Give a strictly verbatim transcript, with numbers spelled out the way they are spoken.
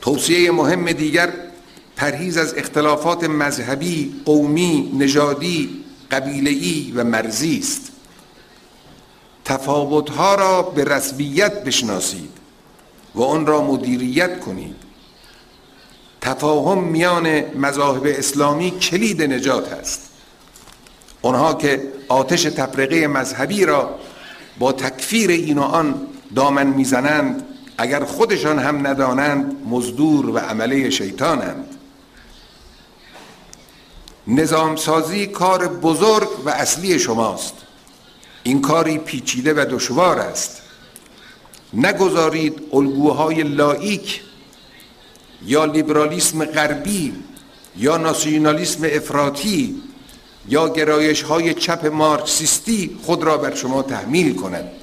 توصیه مهم دیگر پرهیز از اختلافات مذهبی، قومی، نژادی، قبیله‌ای و مرزی است. تفاوت‌ها را به رسمیت بشناسید و آن را مدیریت کنید. تفاهم میان مذاهب اسلامی کلید نجات است. آنها که آتش تفرقه مذهبی را با تکفیر این و آن دامن میزنند، اگر خودشان هم ندانند مزدور و عمله شیطانند. نظام سازی کار بزرگ و اصلی شماست. این کاری پیچیده و دشوار است. نگذارید الگوهای لاییک یا لیبرالیسم غربی یا ناسیونالیسم افراطی یا گرایش‌های چپ مارکسیستی خود را بر شما تحمیل کند.